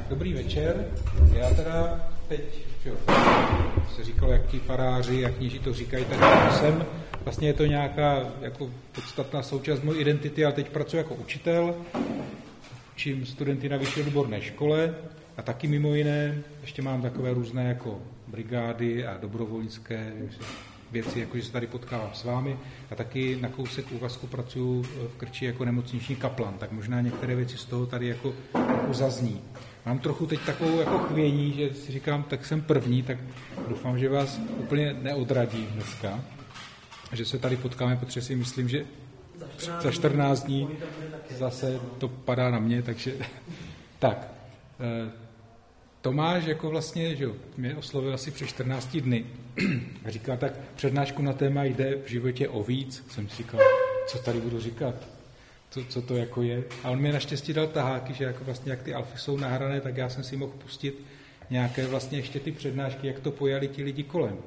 dobrý večer. Já teda teď, se říkalo, jak ti faráři, jak kněží to říkají, tak jsem. Vlastně je to nějaká jako podstatná součást mojí identity, ale teď pracuji jako učitel, učím studenty na vyšší odborné škole a taky mimo jiné ještě mám takové různé jako brigády a dobrovolnické věci, jakože se tady potkávám s vámi a taky na kousek úvazku pracuji v Krči jako nemocniční kaplan, tak možná některé věci z toho tady jako zazní. Mám trochu teď takovou jako chvění, že si říkám, tak jsem první, tak doufám, že vás úplně neodradí dneska, že se tady potkáme, protože si myslím, že za 14 dní zase to padá na mě, takže tak. Tomáš jako vlastně, že jo, mě oslovil asi před 14 dny a říká, tak přednášku na téma jde v životě o víc. Jsem si říkal, co tady budu říkat, co to jako je. A on mi naštěstí dal taháky, že jako vlastně jak ty alfy jsou nahrané, tak já jsem si mohl pustit nějaké vlastně ještě ty přednášky, jak to pojali ti lidi kolem.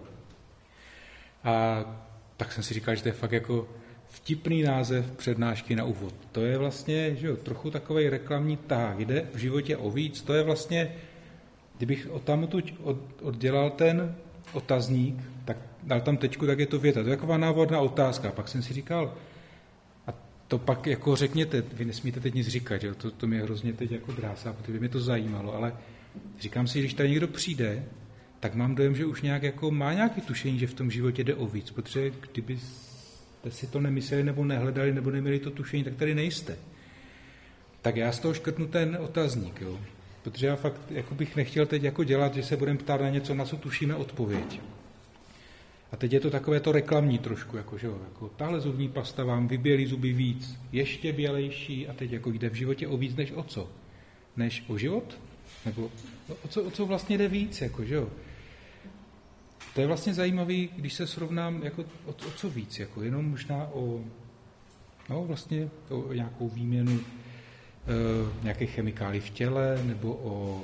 A tak jsem si říkal, že to je fakt jako vtipný název přednášky na úvod. To je vlastně, že jo, trochu takovej reklamní tahák. Jde v životě o víc. To je vlastně, kdybych odtamtud oddělal ten otazník, tak dal tam tečku, tak je to věta. To je taková návodná otázka. Pak jsem si říkal, a to pak jako řekněte, vy nesmíte teď nic říkat, že? To mě hrozně teď jako drásá, protože by mě to zajímalo, ale říkám si, když tady někdo přijde, tak mám dojem, že už nějak jako má nějaký tušení, že v tom životě jde o víc, protože kdybyste si to nemysleli nebo nehledali nebo neměli to tušení, tak tady nejste. Tak já z toho škrtnu ten otazník, jo? Protože já fakt jako bych nechtěl teď jako dělat, že se budeme ptát na něco, na co tušíme odpověď. A teď je to takové to reklamní trošku, jako, že jo, jako tahle zubní pasta vám vybělí zuby víc, ještě bělejší a teď jako jde v životě o víc než o co? Než o život? Nebo o co vlastně jde víc, jako, že jo? To je vlastně zajímavý, když se srovnám, jako, o co víc, jako, jenom možná vlastně o nějakou výměnu nějaké chemikály v těle, nebo o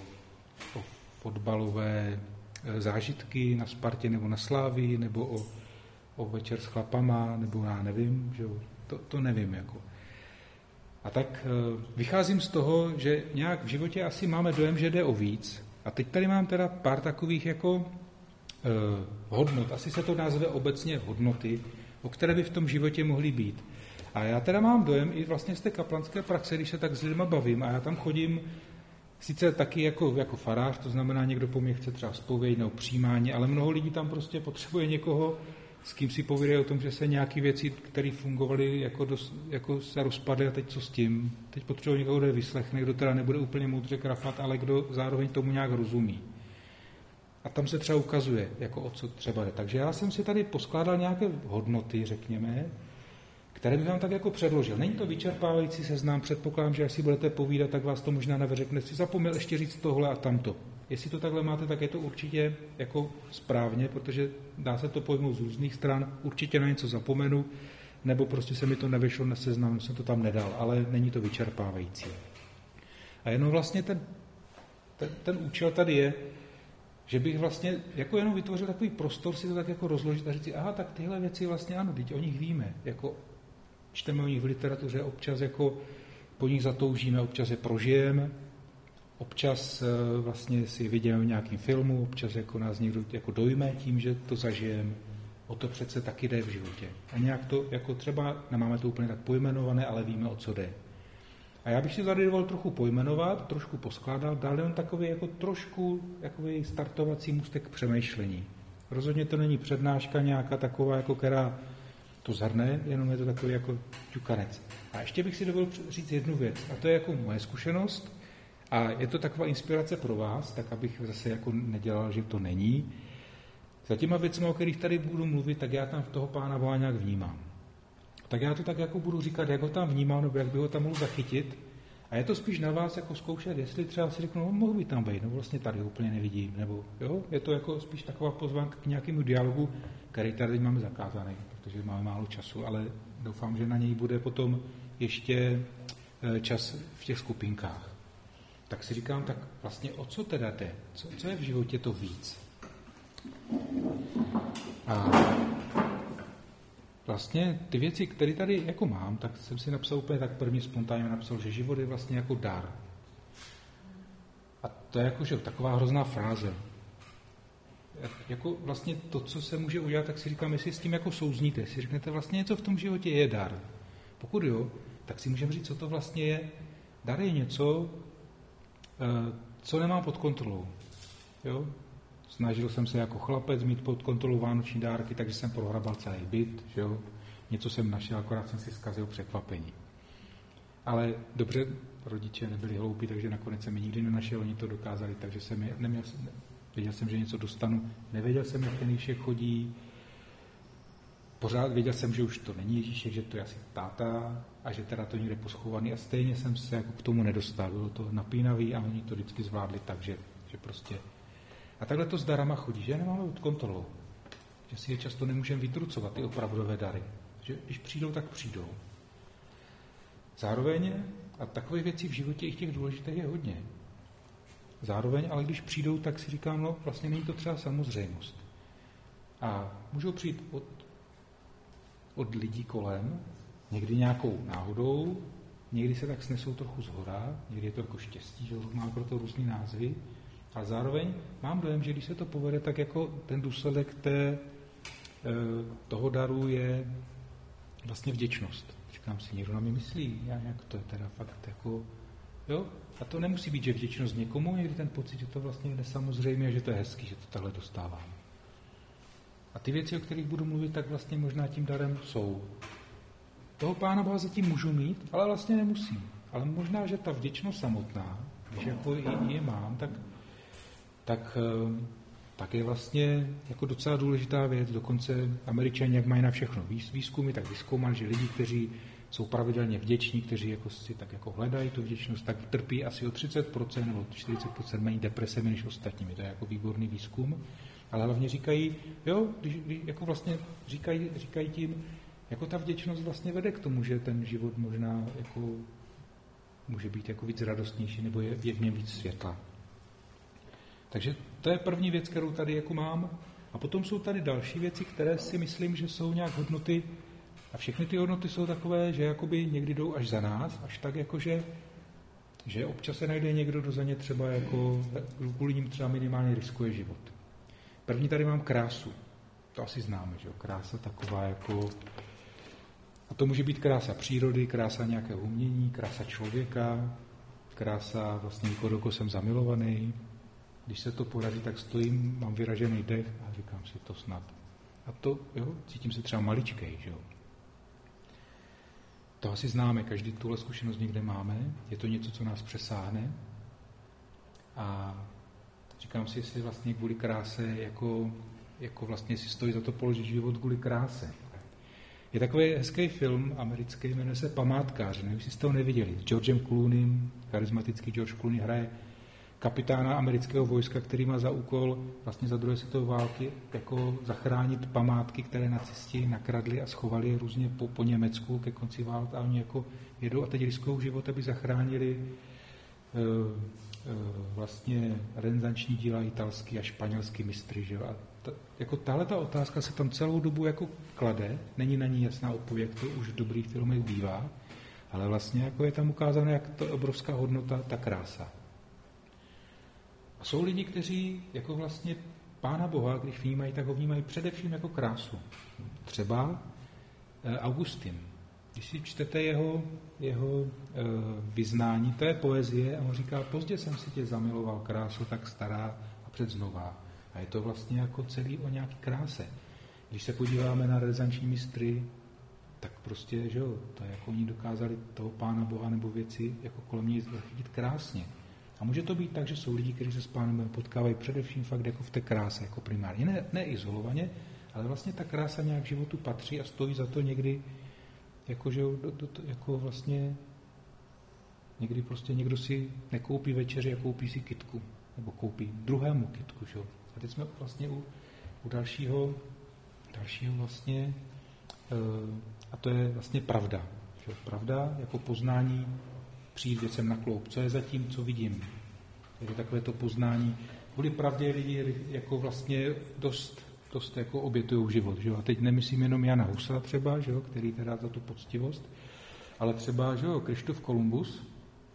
fotbalové zážitky na Spartě nebo na Slávii, nebo o večer s chlapama, nebo já nevím, že jo, to nevím, jako. A tak vycházím z toho, že nějak v životě asi máme dojem, že jde o víc. A teď tady mám teda pár takových jako hodnot, asi se to nazve obecně hodnoty, o které by v tom životě mohly být. A já teda mám dojem i vlastně z té kaplanské praxe, když se tak s lidma bavím a já tam chodím sice taky jako farář, to znamená někdo po mně chce třeba zpověď nebo přijímání, ale mnoho lidí tam prostě potřebuje někoho, s kým si povídají o tom, že se nějaké věci, které fungovaly, jako se rozpadly a teď co s tím. Teď potřebuje někoho, kdo je vyslechne, kdo teda nebude úplně moudře krafat, ale kdo zároveň tomu nějak rozumí. A tam se třeba ukazuje, jako o co třeba jde. Takže já jsem si tady poskládal nějaké hodnoty, řekněme, které bych vám tak jako předložil. Není to vyčerpávající seznam, předpokládám, že až si budete povídat, tak vás to možná nevyřekne. Si zapomněl ještě říct tohle a tamto. Jestli to takhle máte, tak je to určitě jako správně, protože dá se to pojmout z různých stran, určitě na něco zapomenu, nebo prostě se mi to nevyšlo na seznam, jsem to tam nedal, ale není to vyčerpávající. A jenom vlastně ten účel tady je, že bych vlastně jako jenom vytvořil takový prostor si to tak jako rozložit a říct si, aha, tak tyhle věci vlastně ano, teď o nich víme, jako čteme o nich v literatuře, občas jako po nich zatoužíme, občas je prožijeme, občas vlastně si vidíme v nějakém filmu, občas jako nás někdo jako dojme tím, že to zažijeme. O to přece taky jde v životě. A nějak to jako třeba, nemáme to úplně tak pojmenované, ale víme, o co jde. A já bych si tady dovolil trochu pojmenovat, trošku poskládat, dál jen takový jako trošku takový startovací můstek k přemýšlení. Rozhodně to není přednáška nějaká taková, jako která to zhrne, jenom je to takový jako ťukanec. A ještě bych si dovolil říct jednu věc, a to je jako moje zkušenost, a je to taková inspirace pro vás, tak abych zase jako nedělal, že to není. Za těma věcmi, o kterých tady budu mluvit, tak já tam v toho Pána Boha nějak vnímám. Tak já to tak jako budu říkat, jak ho tam vnímám, nebo jak bych ho tam mohl zachytit. A je to spíš na vás jako zkoušet, jestli třeba si řeknu, no, mohl by tam být, no vlastně tady ho úplně nevidím, nebo jo, je to jako spíš taková pozvánka k nějakému dialogu, který tady máme zakázaný, protože máme málo času, ale doufám, že na něj bude potom ještě čas v těch skupinkách. Tak si říkám, tak vlastně o co teda jde? Co je v životě to víc? A vlastně ty věci, které tady jako mám, tak jsem si napsal úplně tak první spontánně napsal, že život je vlastně jako dar. A to je jako, že taková hrozná fráze. Jako vlastně to, co se může udělat, tak si říkám, jestli s tím jako souzníte, jestli řeknete vlastně něco v tom životě je dar. Pokud jo, tak si můžeme říct, co to vlastně je. Dar je něco, co nemám pod kontrolou. Jo? Snažil jsem se jako chlapec mít pod kontrolou vánoční dárky, takže jsem prohrabal celý byt, že jo? Něco jsem našel, akorát jsem si zkazil překvapení. Ale dobře, rodiče nebyli hloupí, takže nakonec jsem je nikdy nenašel, oni to dokázali, takže jsem věděl jsem, že něco dostanu, nevěděl jsem, jak ten Ježíšek chodí, pořád věděl jsem, že už to není Ježíšek, že to je asi táta a že teda to někde poschovaný a stejně jsem se jako k tomu nedostal, bylo to napínavý a oni to vždycky zvládli tak, že prostě... A takhle to s darama chodí, že nemáme pod kontrolou, že si je často nemůžeme vytrucovat, ty opravdové dary, že když přijdou, tak přijdou. Zároveň, a takových věcí v životě i těch důležitých je hodně, zároveň, ale když přijdou, tak si říkám, no vlastně není to třeba samozřejmost. A můžou přijít od lidí kolem, někdy nějakou náhodou, někdy se tak snesou trochu zhora, někdy je to jako štěstí, že má pro to různý názvy, ale zároveň mám dojem, že když se to povede, tak jako ten důsledek toho daru je vlastně vděčnost. Říkám si, někdo na mě myslí, jak to je teda fakt jako, jo? A to nemusí být, že vděčnost někomu, někdy ten pocit, že to vlastně je nesamozřejmé, že to je hezký, že to takhle dostávám. A ty věci, o kterých budu mluvit, tak vlastně možná tím darem jsou. Toho Pána Boha zatím můžu mít, ale vlastně nemusím. Ale možná, že ta vděčnost samotná, když jako je mám, tak je vlastně jako docela důležitá věc. Dokonce Američani, jak mají na všechno výzkumy, tak vyzkoumali, že lidi, kteří jsou pravidelně vděční, kteří jako si tak jako hledají tu vděčnost, tak trpí asi o 30% nebo 40% méně depresemi než ostatními. To je jako výborný výzkum. Ale hlavně říkají, jo, když jako vlastně říkají tím, jako ta vděčnost vlastně vede k tomu, že ten život možná jako může být jako víc radostnější nebo je v něm víc světla. Takže to je první věc, kterou tady jako mám. A potom jsou tady další věci, které si myslím, že jsou nějak hodnoty. A všechny ty hodnoty jsou takové, že jakoby někdy jdou až za nás, až tak jako, že občas se najde někdo, kdo za ně třeba jako, kvůli ním třeba minimálně riskuje život. První tady mám krásu. To asi známe, že jo? Krása taková jako... A to může být krása přírody, krása nějakého umění, krása člověka, krása vlastně někoho, do koho jsem zamilovaný. Když se to podaří, tak stojím, mám vyražený dech a říkám si to snad. A to, jo, cítím se třeba maličkej, že jo. To asi známe, každý tuhle zkušenost někde máme, je to něco, co nás přesáhne. A říkám si, jestli vlastně kvůli kráse, jako vlastně si stojí za to položit život kvůli kráse. Je takový hezký film americký, jmenuje se Památkáři, nevím, jestli jste ho neviděli, s Georgem Clooneym, charismatický George Clooney hraje kapitána amerického vojska, který má za úkol vlastně za druhé světové války jako zachránit památky, které nacisti nakradli a schovali různě po Německu ke konci války a oni jako jedou a teď riskují život, aby zachránili vlastně renesanční díla italský a španělský mistry. Že? A jako tahleta otázka se tam celou dobu jako klade, není na ní jasná odpověď, to už v dobrých filmech bývá, ale vlastně jako je tam ukázáno, jak to je obrovská hodnota, ta krása. A jsou lidi, kteří jako vlastně Pána Boha, když vnímají, tak ho vnímají především jako krásu. Třeba Augustin. Když si čtete jeho vyznání, to je poezie a on říká, pozdě jsem si tě zamiloval, krásu tak stará a předznova. A je to vlastně jako celý o nějaký kráse. Když se podíváme na renesanční mistry, tak prostě, že jo, to je jako oni dokázali toho Pána Boha nebo věci jako kolem něj zachytit krásně. A může to být tak, že jsou lidi, kteří se s Pánem Bohem potkávají především fakt jako v té kráse, jako primárně. Ne izolovaně, ale vlastně ta krása nějak k životu patří a stojí za to někdy, jako, že jako vlastně někdy prostě někdo si nekoupí večeři a koupí si kytku, nebo koupí druhému kytku, že? A teď jsme vlastně u dalšího vlastně, a to je vlastně pravda. Že? Pravda jako poznání, přijít věcem na kloup. Co je zatím, co vidím? Takže takové to poznání. Kvůli pravdě lidi jako vlastně dost jako obětují život. Že? A teď nemyslím jenom Jana Husa třeba, že? Který teda za tu poctivost, ale třeba že? Krištof Kolumbus,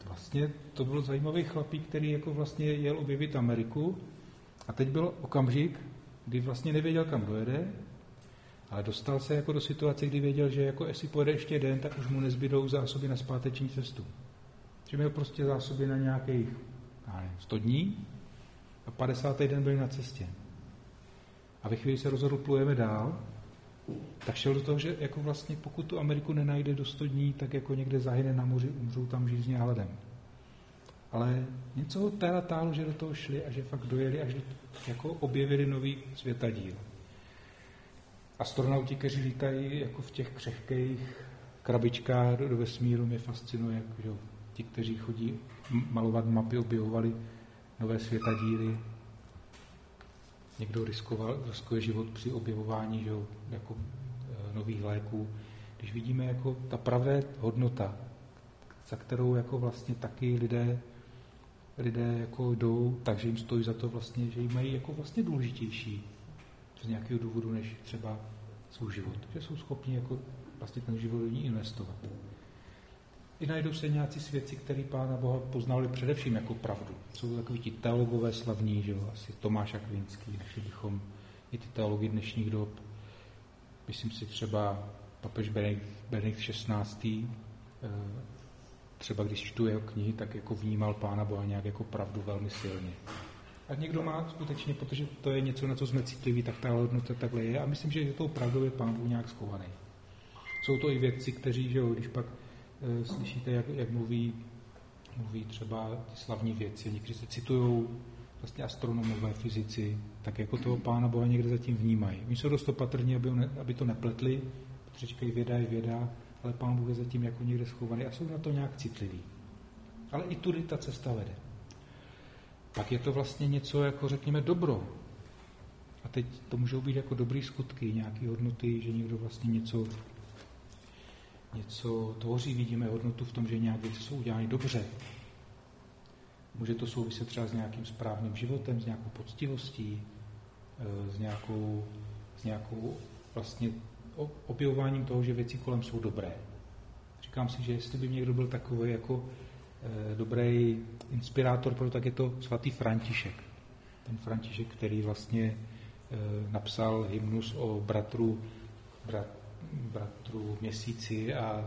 vlastně to byl zajímavý chlapík, který jako vlastně jel objevit Ameriku a teď byl okamžik, kdy vlastně nevěděl, kam dojede, ale dostal se jako do situace, kdy věděl, že jako jestli pojede ještě den, tak už mu nezbydou zásoby na zpáteční cestu. Že měl prostě zásoby na nějakých 100 dní a 50. den byli na cestě. A ve chvíli se rozhodl, plujeme dál, tak šel do toho, že jako vlastně pokud tu Ameriku nenajde do 100 dní, tak jako někde zahyne na moři, umřou tam žízně a hladem. Ale něco ho teda tálo, že do toho šli a že fakt dojeli, až jako objevili nový světadíl. Astronauti, kteří lítají jako v těch křehkých krabičkách do vesmíru, mě fascinuje, jako, že ti, kteří chodí malovat mapy, objevovali nové světadíly. Někdo riskuje život při objevování, že, jako nových léků. Když vidíme jako ta pravá hodnota, za kterou jako vlastně taky lidé jako jdou, takže jim stojí za to vlastně, že jim mají jako vlastně důležitější z nějakého důvodu, než třeba svůj život. Že jsou schopni jako vlastně ten život do ní investovat. I najdou se nějací svědci, který Pána Boha poznali především jako pravdu. Jsou takoví ti teologové slavní, že jo, asi Tomáš Akvinský, našli bychom i ty teologi dnešních dob. Myslím si třeba papež Benedikt XVI. Třeba když čtu jeho knihy, tak jako vnímal Pána Boha nějak jako pravdu velmi silně. A někdo má skutečně, protože to je něco, na co jsme citliví, tak ta hodnota takhle je. A myslím, že tou pravdou je Pán Bůh nějak schovaný. Jsou to i vědci, kteří, že jo, když pak slyšíte, jak mluví třeba ty slavní vědci, někdy se citují vlastně astronomové, fyzici, tak jako toho Pána Boha někde zatím vnímají. Oni jsou dost opatrní, aby to nepletli, protože říkají věda je věda, ale Pán Bůh je zatím jako někde schovaný a jsou na to nějak citliví. Ale i tudy ta cesta vede. Pak je to vlastně něco, jako řekněme, dobro. A teď to můžou být jako dobrý skutky, nějaké hodnoty, že někdo vlastně něco tvoří, vidíme hodnotu v tom, že nějaké věci jsou udělány dobře. Může to souviset třeba s nějakým správným životem, s nějakou poctivostí, s nějakou vlastně objevováním toho, že věci kolem jsou dobré. Říkám si, že jestli by někdo byl takový jako dobrý inspirátor, proto tak je to svatý František. Ten František, který vlastně napsal hymnus o bratru Měsíci a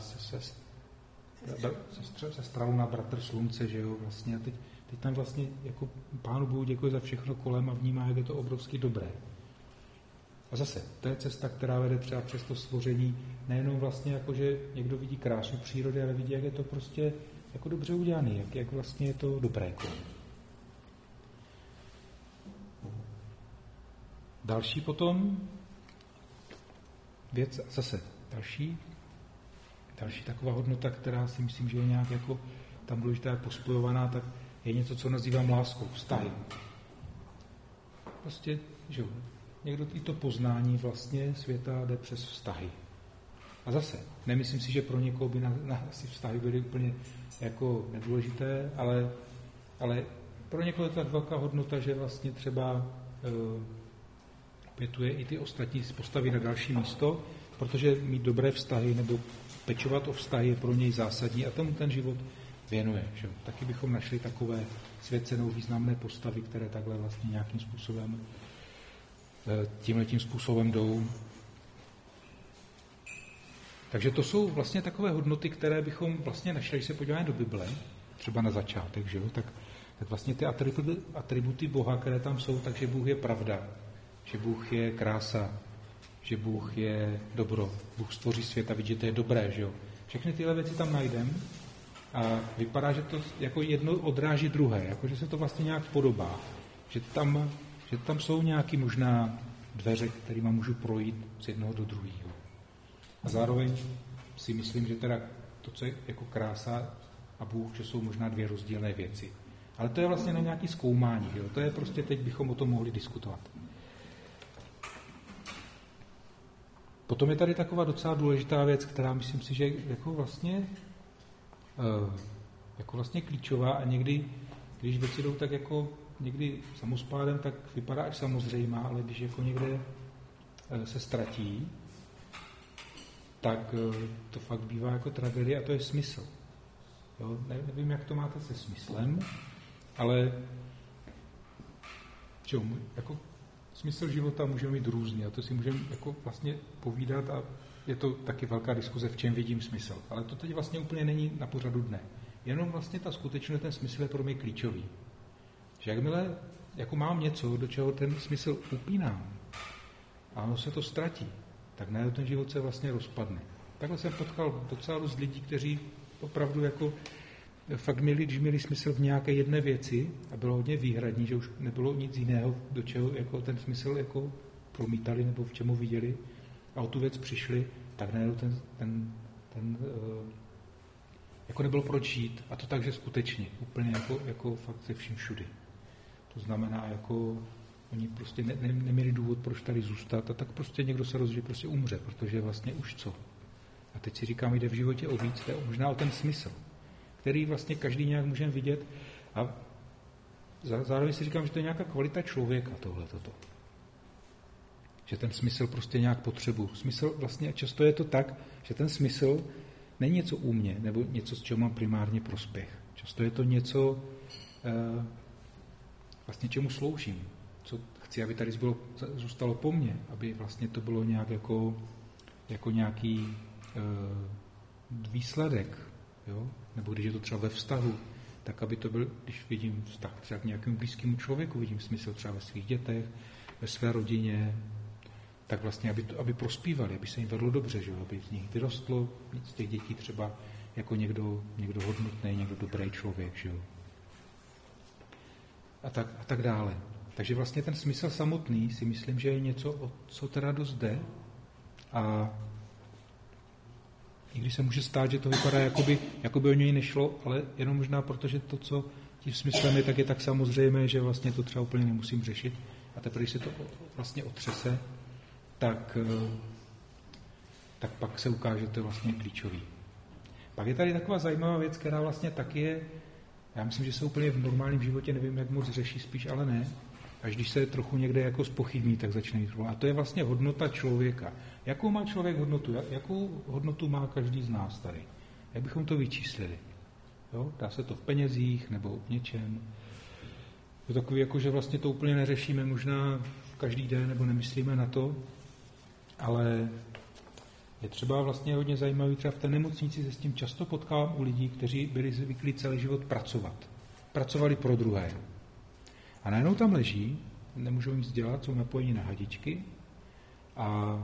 sestralu na bratr Slunce, že jo, vlastně. A teď tam vlastně jako Pánu Bohu děkuje za všechno kolem a vnímá, jak je to obrovsky dobré. A zase, to je cesta, která vede třeba přes to stvoření, nejenom vlastně jako, že někdo vidí krásu přírody, ale vidí, jak je to prostě jako dobře udělané, jak vlastně je to dobré. Další potom věc, zase další taková hodnota, která si myslím, že je nějak jako tam důležitá pospojovaná, tak je něco, co nazývám láskou, vztahy. Prostě, že někdo i to poznání vlastně světa jde přes vztahy. A zase, nemyslím si, že pro někoho by asi vztahy byly úplně jako nedůležité, ale pro někoho je to tak velká hodnota, že vlastně třeba opětuje i ty ostatní postavy na další místo, protože mít dobré vztahy nebo pečovat o vztahy je pro něj zásadní a tomu ten život věnuje. Že? Taky bychom našli takové svěcenou významné postavy, které takhle vlastně nějakým způsobem tímhletím způsobem jdou. Takže to jsou vlastně takové hodnoty, které bychom vlastně našli, když se podíváme do Bible, třeba na začátek, že jo? Tak vlastně ty atributy Boha, které tam jsou, takže Bůh je pravda, že Bůh je krása, že Bůh je dobro, Bůh stvoří svět a vidíte, je dobré, že jo? Všechny tyhle věci tam najdeme a vypadá, že to jako jedno odráží druhé, jako že se to vlastně nějak podobá, že tam jsou nějaké možná dveře, kterýma můžu projít z jednoho do druhého. A zároveň si myslím, že teda to, co je jako krása a Bůh, že jsou možná dvě rozdílné věci. Ale to je vlastně na nějaké zkoumání, jo? To je prostě teď bychom o tom mohli diskutovat. Potom je tady taková docela důležitá věc, která myslím si, že jako vlastně klíčová a někdy, když věci jdou tak jako někdy samospádem, tak vypadá až samozřejmá, ale když jako někde se ztratí, tak to fakt bývá jako tragédie a to je smysl. Jo? Nevím, jak to máte se smyslem, ale jako smysl života můžeme mít různý a to si můžeme jako vlastně povídat a je to taky velká diskuze, v čem vidím smysl. Ale to teď vlastně úplně není na pořadu dne. Jenom vlastně ta skutečnost, ten smysl je pro mě klíčový. Že jakmile jako mám něco, do čeho ten smysl upínám a ono se to ztratí, tak najednou ten život se vlastně rozpadne. Takhle jsem potkal docela dost lidí, kteří opravdu jako fakt měli smysl v nějaké jedné věci a bylo hodně výhradní, že už nebylo nic jiného, do čeho jako ten smysl jako promítali nebo v čemu viděli a o tu věc přišli, tak najednou ten jako nebylo proč žít. A to tak, že skutečně, úplně jako fakt se vším všudy. To znamená, jako oni prostě neměli důvod, proč tady zůstat a tak prostě někdo se rozhodl, že prostě umře, protože vlastně už co. A teď si říkám, jde v životě o víc, jde možná o ten smysl, který vlastně každý nějak můžeme vidět a zároveň si říkám, že to je nějaká kvalita člověka tohleto. Že ten smysl prostě nějak potřebuji. Smysl vlastně často je to tak, že ten smysl není něco u mě, nebo něco, z čeho mám primárně prospěch. Často je to něco, vlastně čemu sloužím, co chci, aby tady zůstalo po mně, aby vlastně to bylo nějak jako nějaký výsledek, jo? Nebo když je to třeba ve vztahu, tak aby to byl, když vidím vztah třeba k nějakému blízkému člověku, vidím smysl třeba ve svých dětech, ve své rodině, tak vlastně, aby prospívali, aby se jim vedlo dobře, že? Aby z nich vyrostlo z těch dětí třeba jako někdo hodnotný, někdo dobrý člověk. Že? A tak dále. Takže vlastně ten smysl samotný si myslím, že je něco, co teda dost jde. A i když se může stát, že to vypadá, jakoby o něj nešlo, ale jenom možná protože to, co tím smyslem je, tak je tak samozřejmé, že vlastně to třeba úplně nemusím řešit. A teprve, když se to vlastně otřese, tak pak se ukáže, že to je vlastně klíčový. Pak je tady taková zajímavá věc, která vlastně taky je, já myslím, že se úplně v normálním životě nevím, jak moc řeší, spíš ale ne. Až když se trochu někde jako zpochybní, tak začne jít. A to je vlastně hodnota člověka. Jakou má člověk hodnotu? Jakou hodnotu má každý z nás tady? Jak bychom to vyčíslili? Jo? Dá se to v penězích nebo v něčem? Je takový, jako, že vlastně to úplně neřešíme možná každý den, nebo nemyslíme na to, ale je třeba vlastně hodně zajímavý, třeba v té nemocnici se s tím často potkávám u lidí, kteří byli zvyklí celý život pracovat. Pracovali pro druhé. A najednou tam leží, nemůžou nic dělat, jsou napojeni na hadičky a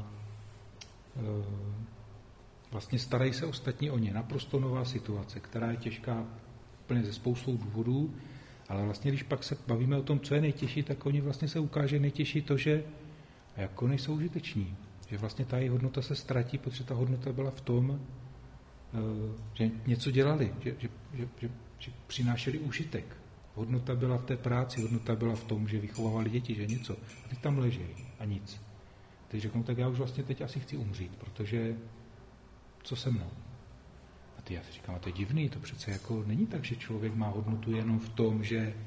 vlastně starají se ostatní o ně. Naprosto nová situace, která je těžká úplně ze spoustou důvodů, ale vlastně, když pak se bavíme o tom, co je nejtěžší, tak oni vlastně se ukáže nejtěžší to, že jako nejsou užiteční. Že vlastně ta jejich hodnota se ztratí, protože ta hodnota byla v tom, že něco dělali, že přinášeli užitek. Hodnota byla v té práci, hodnota byla v tom, že vychovávali děti, že něco. A teď tam leží a nic. Teď řeknou, tak já už vlastně teď asi chci umřít, protože co se mnou? A ty já si říkám, a to je divný, to přece jako není tak, že člověk má hodnotu jenom v tom,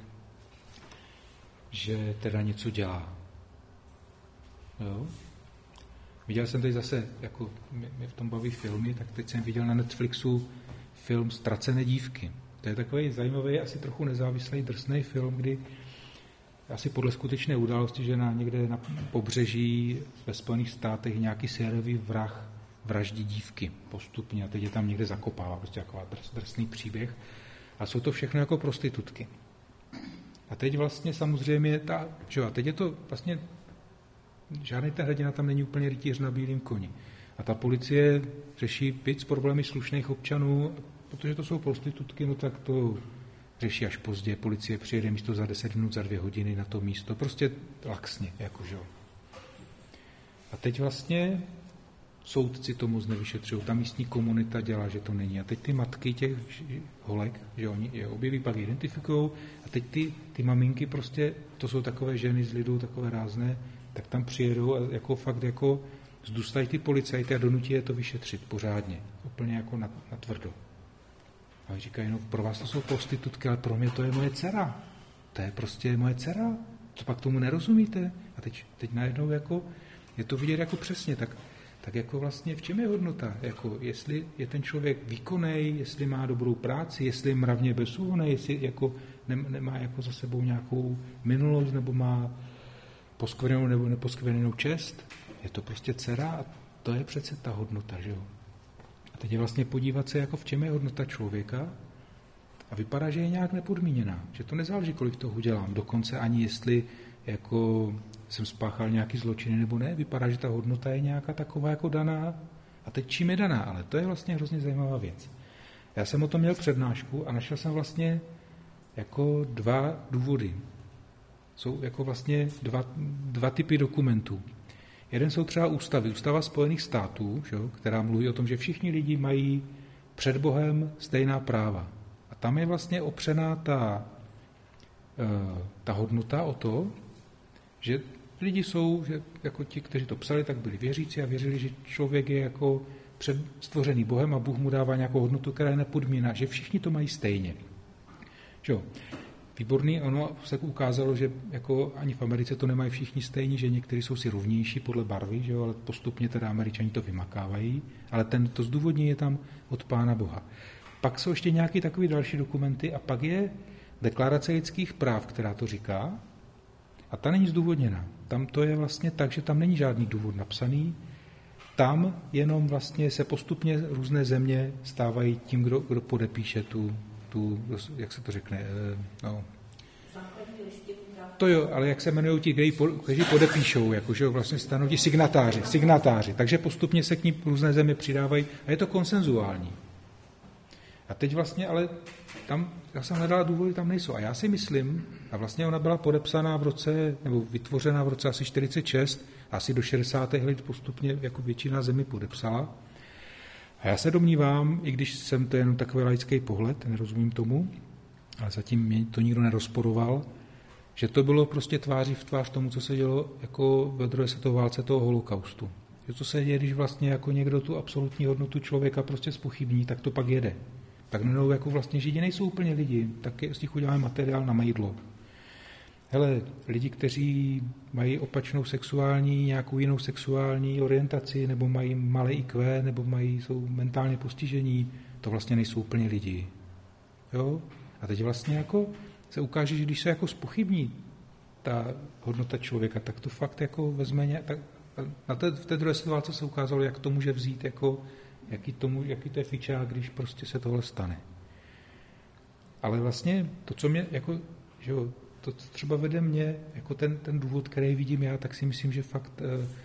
že teda něco dělá. Jo? Viděl jsem teď zase, jako mě v tom baví filmy, tak teď jsem viděl na Netflixu film Ztracené dívky. To je takový zajímavý, asi trochu nezávislý, drsný film, kdy asi podle skutečné události, že někde na pobřeží ve Spojených státech nějaký sériový vrah vraždí dívky postupně a teď je tam někde zakopává, prostě taková drsný příběh. A jsou to všechno jako prostitutky. A teď vlastně samozřejmě a teď je to vlastně žádný ten hrdina tam není úplně rytíř na bílém koni. A ta policie řeší víc problémy slušných občanů, protože to jsou prostitutky, no tak to řeší až pozdě. Policie přijede místo za 10 minut, za 2 hodiny na to místo. Prostě laxně, jakože. A teď vlastně soudci to moc nevyšetřují. Ta místní komunita dělá, že to není. A teď ty matky těch holek, že oni je objeví, pak identifikují. A teď ty maminky prostě, to jsou takové ženy z lidu, takové rázné, tak tam přijedou a jako fakt jako zdůstají ty policajty a donutí je to vyšetřit pořádně. Úplně jako na tvrdo. A říkají, no pro vás to jsou prostitutky, ale pro mě to je moje dcera. To je prostě moje dcera. Co pak tomu nerozumíte? A teď najednou jako je to vidět jako přesně. Tak tak jako vlastně v čem je hodnota? Jako jestli je ten člověk výkonný, jestli má dobrou práci, jestli je mravně bezúhonný, jestli jako nemá jako za sebou nějakou minulost, nebo má poskvrněnou nebo neposkvrněnou čest. Je to prostě dcera a to je přece ta hodnota, že jo? A teď je vlastně podívat se, jako v čem je hodnota člověka a vypadá, že je nějak nepodmíněná. Že to nezáleží, kolik toho dělám. Dokonce ani jestli jako jsem spáchal nějaký zločiny nebo ne. Vypadá, že ta hodnota je nějaká taková jako daná. A teď čím je daná? Ale to je vlastně hrozně zajímavá věc. Já jsem o tom měl přednášku a našel jsem vlastně jako 2 důvody. Jsou jako vlastně dva typy dokumentů. Jeden jsou třeba ústavy. Ústava Spojených států, že, která mluví o tom, že všichni lidi mají před Bohem stejná práva. A tam je vlastně opřená ta hodnota o to, že lidi jsou, že jako ti, kteří to psali, tak byli věřící a věřili, že člověk je jako předstvořený Bohem a Bůh mu dává nějakou hodnotu, která je nepodmíněná, že všichni to mají stejně. Že jo? Výborný, ono se ukázalo, že jako ani v Americe to nemají všichni stejně, že někteří jsou si rovnější podle barvy, že jo? Ale postupně teda Američani to vymakávají, ale to zdůvodnění je tam od Pána Boha. Pak jsou ještě nějaké takové další dokumenty a pak je Deklarace lidských práv, která to říká, a ta není zdůvodněna. Tam to je vlastně tak, že tam není žádný důvod napsaný, tam jenom vlastně se postupně různé země stávají tím, kdo podepíše tu jak se to řekne, no. To jo, ale jak se jmenují ti, kteří podepíšou, jakože vlastně stanou ti signatáři. Takže postupně se k ním různé země přidávají a je to konsenzuální. A teď vlastně, ale tam, já jsem hledala důvody, tam nejsou. A já si myslím, a vlastně ona byla podepsaná v roce, nebo vytvořená v roce asi 46, asi do 60. let postupně jako většina zemí podepsala. A já se domnívám, i když jsem to jenom takový laický pohled, nerozumím tomu, ale zatím mě to nikdo nerozporoval, že to bylo prostě tváří v tvář tomu, co se dělo jako ve druhé světové válce toho holokaustu. Že to se děje, když vlastně jako někdo tu absolutní hodnotu člověka prostě zpochybní, tak to pak jede. Tak nenou jako vlastně Židi nejsou úplně lidi, tak z nich uděláme materiál na mýdlo. Hele, lidi, kteří mají opačnou sexuální, nějakou jinou sexuální orientaci, nebo mají malé IQ, nebo jsou mentálně postižení, to vlastně nejsou úplně lidi. Jo? A teď vlastně jako se ukáže, že když se jako zpochybní ta hodnota člověka, tak to fakt jako vezme v té druhé světové válce se ukázalo, jak to může vzít, jako, jaký to je fičák, když prostě se tohle stane. Ale vlastně to, co mě jako, že jo, to, co třeba vede mě, jako ten důvod, který vidím já, tak si myslím, že fakt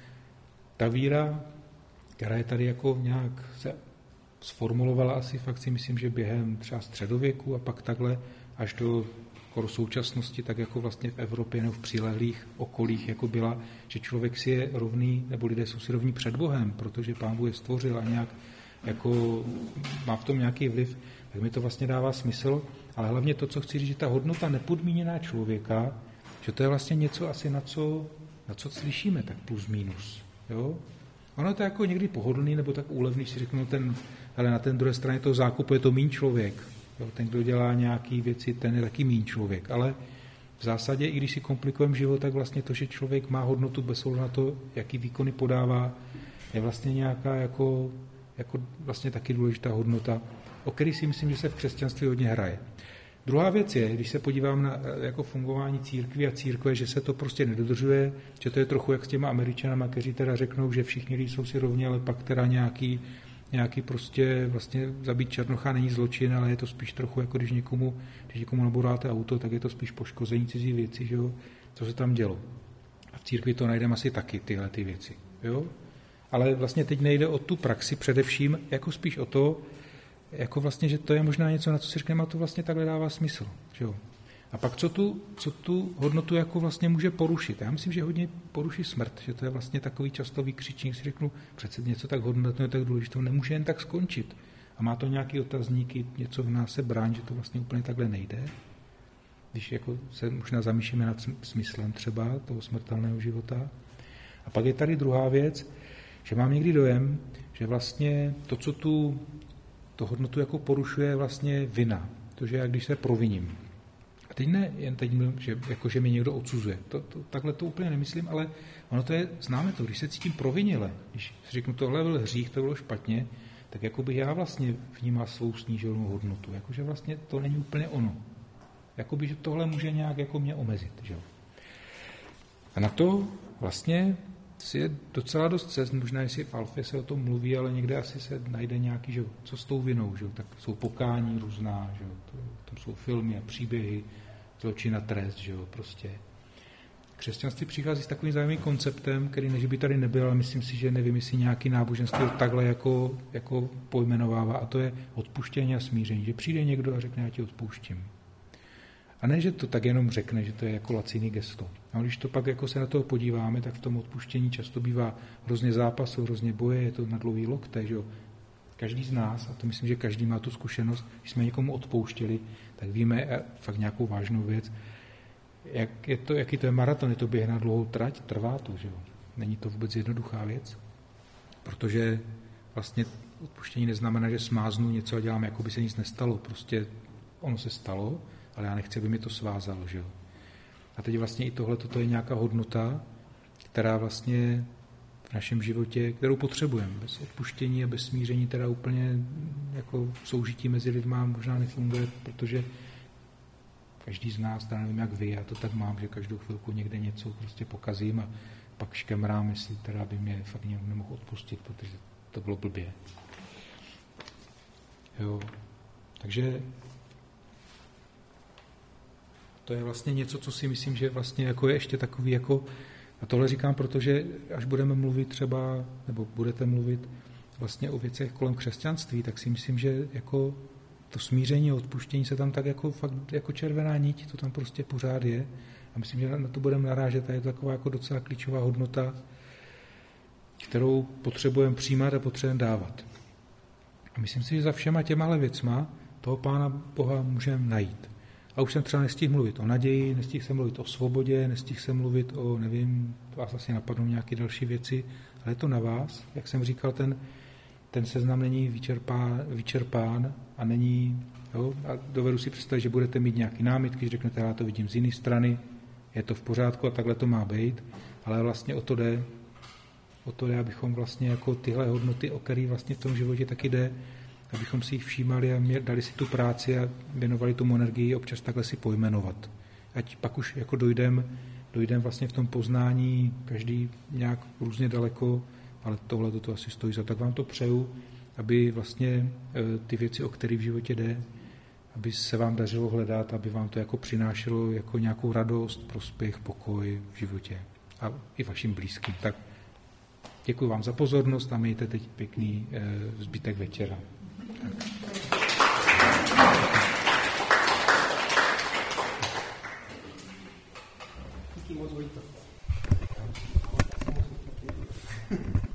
ta víra, která je tady jako nějak se sformulovala asi, fakt si myslím, že během třeba středověku a pak takhle až do současnosti, tak jako vlastně v Evropě nebo v přilehlých okolích jako byla, že člověk si je rovný, nebo lidé jsou si rovní před Bohem, protože Pán Bůh je stvořil a nějak jako má v tom nějaký vliv, tak mi to vlastně dává smysl. Ale hlavně to, co chci říct, že ta hodnota nepodmíněná člověka, že to je vlastně něco asi na co slyšíme, tak plus minus. Jo? Ono je to jako někdy pohodlný, nebo tak úlevný, si řeknu, ale na té druhé straně toho zákupu je to míň člověk. Jo? Ten, kdo dělá nějaké věci, ten je taky míň člověk. Ale v zásadě, i když si komplikujeme život, tak vlastně to, že člověk má hodnotu bez ohledu na to, jaký výkony podává, je vlastně nějaká jako vlastně taky důležitá hodnota, o který si myslím, že se v křesťanství hodně hraje. Druhá věc je, když se podívám na jako fungování církví a církve, že se to prostě nedodržuje, že to je trochu jak s těma Američanama, kteří teda řeknou, že všichni lidi jsou si rovni, ale pak teda nějaký prostě vlastně zabít černocha není zločin, ale je to spíš trochu jako když někomu naboráte auto, tak je to spíš poškození cizí věci, že jo? Co se tam dělo. A v církvi to najdeme asi taky tyhle ty věci. Jo? Ale vlastně teď nejde o tu praxi především, jako spíš o to, jako vlastně, že to je možná něco, na co si řekneme, a to vlastně takhle dává smysl. Že jo? A pak co tu hodnotu jako vlastně může porušit? Já myslím, že hodně poruší smrt, že to je vlastně takový často vykřičník, si řeknu, přece něco tak hodnotného, tak důležitého nemůže jen tak skončit. A má to nějaký otazníky, něco v nás se brání, že to vlastně úplně takhle nejde. Když jako se možná zamýšlíme nad smyslem třeba toho smrtelného života. A pak je tady druhá věc, že mám někdy dojem, že vlastně to, co tu hodnotu jako porušuje, je vlastně vina. To, že já když se proviním. A teď ne, jen teď mluvím, že mě někdo odsuzuje. Takhle to úplně nemyslím, ale ono to je, známe to, když se cítím provinile, když si řeknu, tohle byl hřích, to bylo špatně, tak jako bych já vlastně vnímal svou sníženou hodnotu. Jakože vlastně to není úplně ono. Jakoby, že tohle může nějak jako mě omezit. Že? A na to vlastně si je docela dost cest, možná jestli v Alfě se o tom mluví, ale někde asi se najde nějaký, že? Co s tou vinou. Že? Tak jsou pokání různá, že? Tam jsou filmy a příběhy, zločin a trest. Že? Prostě. Křesťanství přichází s takovým zajímavým konceptem, který než by tady nebyl, ale myslím si, že nevím, jestli nějaký náboženství takhle jako pojmenovává, a to je odpuštění a smíření. Že přijde někdo a řekne, já ti odpouštím. A ne, že to tak jenom řekne, že to je jako laciný gesto. A když to pak jako se na toho podíváme, tak v tom odpuštění často bývá hrozně zápasů, hrozně boje, je to na dlouhý lokte, že jo. Každý z nás, a to myslím, že každý má tu zkušenost, když jsme někomu odpouštěli, tak víme fakt nějakou vážnou věc, jaký to je maraton, je to běh na dlouhou trať, trvá to, že jo. Není to vůbec jednoduchá věc, protože vlastně odpuštění neznamená, že smáznu něco a dělám, jako by se nic nestalo. Prostě ono se stalo, ale já nechci, aby mi to svázalo, že jo. A teď vlastně i tohle, toto je nějaká hodnota, která vlastně v našem životě, kterou potřebujeme. Bez odpuštění a bez smíření teda úplně jako soužití mezi lidma možná nefunguje, protože každý z nás, teda nevím jak vy, já to tak mám, že každou chvilku někde něco prostě pokazím a pak škemrám, jestli teda by mě fakt někdo nemohl odpustit, protože to bylo blbě. Jo. Takže to je vlastně něco, co si myslím, že vlastně jako je ještě takový jako, a tohle říkám, protože až budeme mluvit třeba, nebo budete mluvit vlastně o věcech kolem křesťanství, tak si myslím, že jako to smíření a odpuštění se tam tak jako fakt jako červená niť, to tam prostě pořád je. A myslím, že na to budeme narážet a je to taková jako docela klíčová hodnota, kterou potřebujeme přijímat a potřebujeme dávat. A myslím si, že za všema těmahle věcma toho Pána Boha můžeme najít. A už jsem třeba nestihl mluvit o naději, nestihl jsem mluvit o svobodě, nestihl jsem mluvit o, nevím, vás asi napadnou nějaké další věci, ale je to na vás. Jak jsem říkal, ten seznam není vyčerpán a není, jo, a dovedu si představit, že budete mít nějaké námitky, že řeknete, já to vidím z jiné strany, je to v pořádku a takhle to má být, ale vlastně o to jde, abychom vlastně jako tyhle hodnoty, o které vlastně v tom životě taky jde, abychom si jich všímali a dali si tu práci a věnovali tomu energii občas takhle si pojmenovat. Ať pak už jako dojdem vlastně v tom poznání každý nějak různě daleko, ale tohle to asi stojí za. Tak vám to přeju, aby vlastně ty věci, o které v životě jde, aby se vám dařilo hledat, aby vám to jako přinášelo jako nějakou radost, prospěch, pokoj v životě a i vašim blízkým. Tak děkuji vám za pozornost a mějte teď pěkný zbytek večera. Díky moc, Vojto.